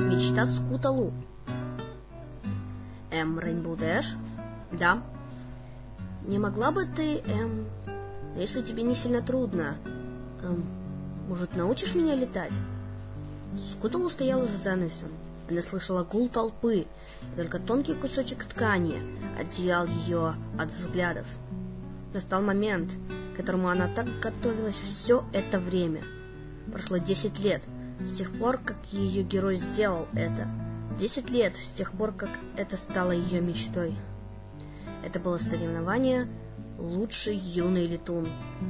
мечта Скуталу. Рейнбоу Дэш? Да. Не могла бы ты, если тебе не сильно трудно, может, научишь меня летать? Скуталу стояла за занавесом. Она слышала гул толпы, и только тонкий кусочек ткани отделял ее от взглядов. Настал момент, к которому она так готовилась все это время. Прошло 10 лет с тех пор, как ее герой сделал это. 10 лет с тех пор, как это стало ее мечтой. Это было соревнование «Лучший юный летун».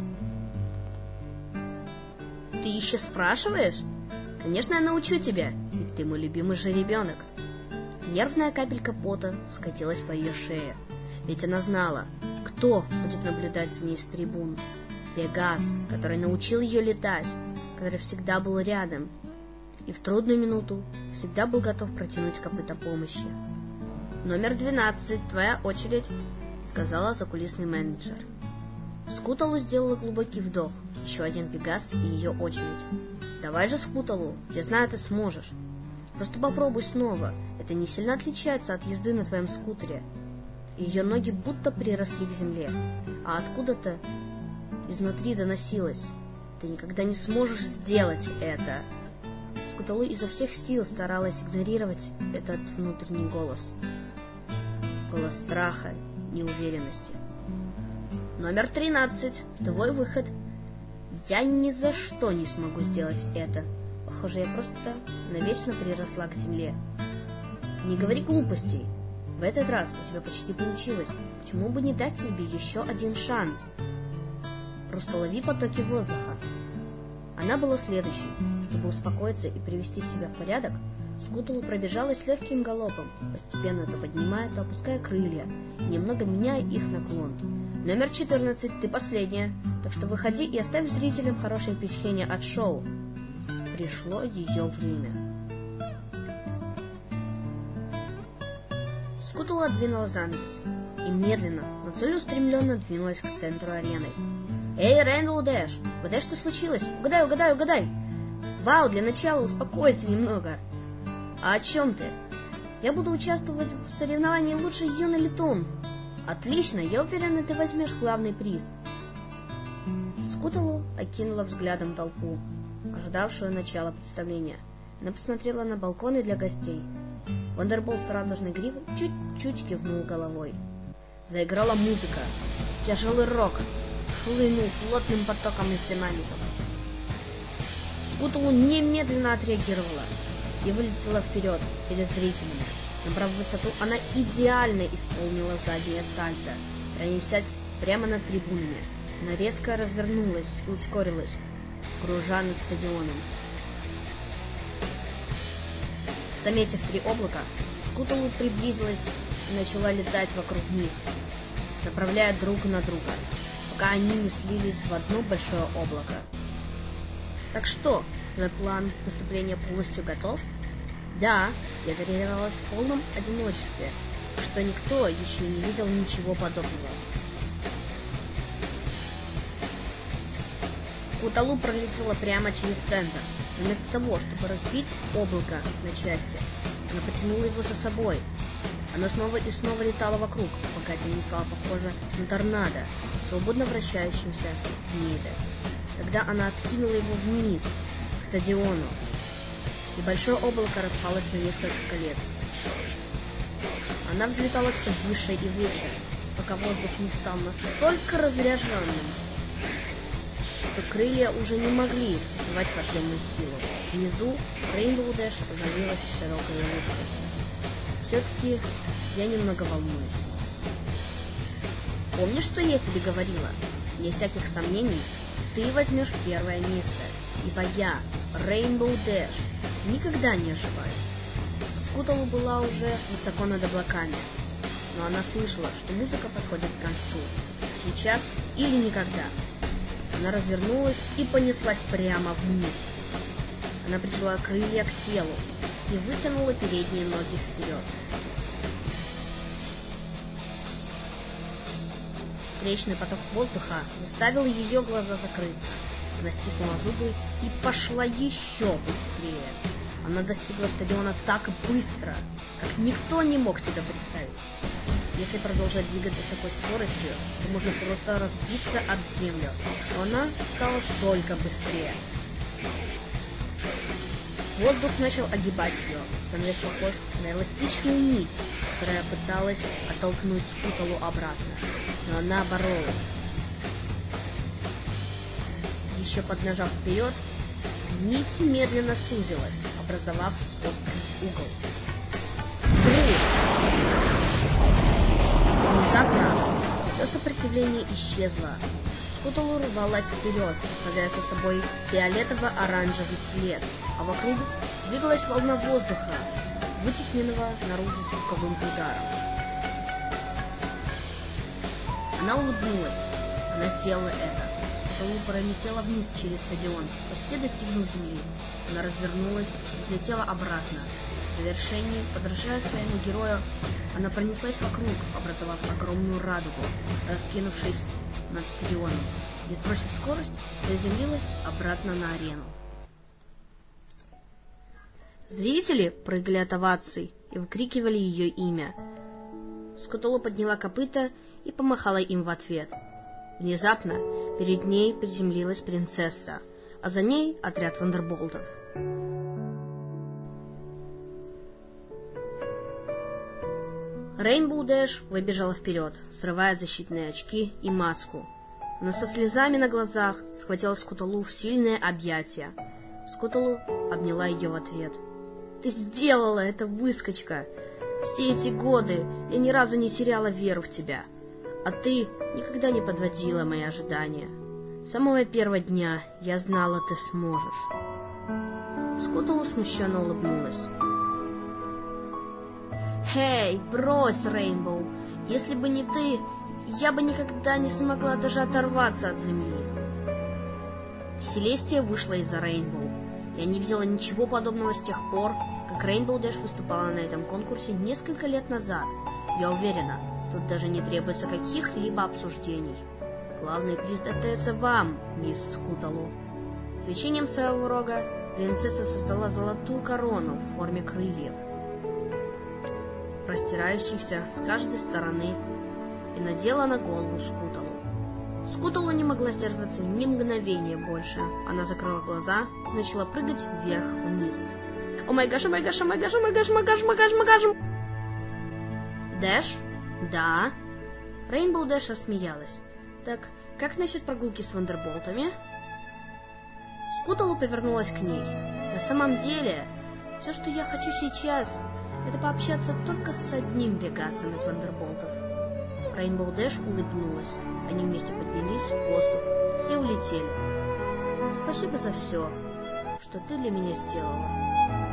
Ты еще спрашиваешь? Конечно, я научу тебя, ведь ты мой любимый жеребенок. Нервная капелька пота скатилась по ее шее, ведь она знала, кто будет наблюдать за ней с трибун. Пегас, который научил ее летать, который всегда был рядом и в трудную минуту всегда был готов протянуть копыто помощи. «Номер 12, твоя очередь», — сказала закулисный менеджер. Скуталу сделала глубокий вдох. Еще один Пегас и ее очередь. «Давай же, Скуталу, я знаю, ты сможешь. Просто попробуй снова. Это не сильно отличается от езды на твоем скутере». Ее ноги будто приросли к земле, а откуда-то изнутри доносилось: «Ты никогда не сможешь сделать это». Скуталу изо всех сил старалась игнорировать этот внутренний голос. Голос страха, неуверенности. «Номер 13, твой выход». «Я ни за что не смогу сделать это. Похоже, я просто навечно приросла к земле». «Не говори глупостей. В этот раз у тебя почти получилось. Почему бы не дать себе еще один шанс? Просто лови потоки воздуха». Она была следующей. Чтобы успокоиться и привести себя в порядок, Скуталу пробежалась легким галопом, постепенно то поднимая, то опуская крылья, немного меняя их наклон. «Номер 14, ты последняя, так что выходи и оставь зрителям хорошее впечатление от шоу». Пришло ее время. Скуталу отдвинула занавес и медленно, но целеустремленно двинулась к центру арены. «Эй, Рейнбоу Дэш, угадай, что случилось? Угадай! Вау, для начала успокойся немного». «А о чем ты?» «Я буду участвовать в соревновании «Лучший юный летун». «Отлично, я уверена, ты возьмешь главный приз». Скуталу окинула взглядом толпу, ожидавшую начала представления. Она посмотрела на балконы для гостей. Вандербол с радужной гривой чуть-чуть кивнул головой. Заиграла музыка. Тяжелый рок хлынул плотным потоком из динамиков. Скуталу немедленно отреагировала и вылетела вперед перед зрителями. Набрав высоту, она идеально исполнила заднее сальто, пронесясь прямо над трибунами. Она резко развернулась и ускорилась, кружа над стадионом. Заметив 3 облака, Скуталу приблизилась и начала летать вокруг них, направляя друг на друга, пока они не слились в одно большое облако. «Так что, твой план выступления полностью готов?» «Да, я тренировалась в полном одиночестве, что никто еще не видел ничего подобного». Скуталу пролетела прямо через центр. Вместо того, чтобы разбить облако на части, она потянула его за собой. Оно снова и снова летало вокруг, пока это не стало похоже на торнадо, свободно вращающимся в небе. Тогда она откинула его вниз, к стадиону, и большое облако распалось на несколько колец. Она взлетала все выше и выше, пока воздух не стал настолько разряженным, что крылья уже не могли создавать подъемную силу. Внизу Рейнбоу Дэш озарилась широкой улыбкой. «Все-таки я немного волнуюсь. Помнишь, что я тебе говорила? Вне всяких сомнений, ты возьмешь первое место, ибо я, Рейнбоу Дэш, никогда не ошибаюсь». Скуталу была уже высоко над облаками, но она слышала, что музыка подходит к концу. Сейчас или никогда. Она развернулась и понеслась прямо вниз. Она прижала крылья к телу и вытянула передние ноги вперед. Встречный поток воздуха заставил ее глаза закрыться. Она стиснула зубы и пошла еще быстрее. Она достигла стадиона так быстро, как никто не мог себе представить. Если продолжать двигаться с такой скоростью, то можно просто разбиться об землю, но она стала только быстрее. Воздух начал огибать ее, становясь похож на эластичную нить, которая пыталась оттолкнуть Скуталу обратно, но она боролась. Еще поднажав вперед, нить медленно сузилась, образовав острый угол. Взрыв! Внезапно все сопротивление исчезло. Скуталу рвалась вперед, оставляя за собой фиолетово-оранжевый след, а вокруг двигалась волна воздуха, вытесненного наружу звуковым ударом. Она улыбнулась. Она сделала это. Скуталу пролетела вниз через стадион, почти достигнув земли. Она развернулась и взлетела обратно. В завершении, подражая своему герою, она пронеслась вокруг, образовав огромную радугу, раскинувшись над стадионом, и, сбросив скорость, приземлилась обратно на арену. Зрители прыгали от оваций и выкрикивали ее имя. Скуталу подняла копыта и помахала им в ответ. Внезапно перед ней приземлилась принцесса, а за ней отряд вандерболтов. Рейнбоу Дэш выбежала вперед, срывая защитные очки и маску. Она со слезами на глазах схватила Скуталу в сильное объятие. Скуталу обняла ее в ответ. «Ты сделала это, выскочка! Все эти годы я ни разу не теряла веру в тебя, а ты никогда не подводила мои ожидания. С самого первого дня я знала, ты сможешь». Скуталу смущенно улыбнулась. «Эй, брось, Рейнбоу! Если бы не ты, я бы никогда не смогла даже оторваться от земли». Селестия вышла из-за Рейнбоу. Я не видела ничего подобного с тех пор, как Рейнбоу Дэш выступала на этом конкурсе несколько лет назад. Я уверена, тут даже не требуется каких-либо обсуждений. Главный приз достается вам, мисс Скуталу. Свечением своего рога принцесса создала золотую корону в форме крыльев, простирающихся с каждой стороны, и надела на голову Скуталу. Скуталу не могла сдерживаться ни мгновения больше. Она закрыла глаза и начала прыгать вверх-вниз. «О май гаш, о май гаш, о май гаш, о май гаш, о май гаш, о май гаш, о май гаш!» «Дэш? Да?» Рейнбоу Дэш рассмеялась. «Так, как насчет прогулки с вандерболтами?» Скуталу повернулась к ней. «На самом деле, все, что я хочу сейчас, это пообщаться только с одним Пегасом из вандерболтов». Рейнбоу Дэш улыбнулась. Они вместе поднялись в воздух и улетели. «Спасибо за все, что ты для меня сделала».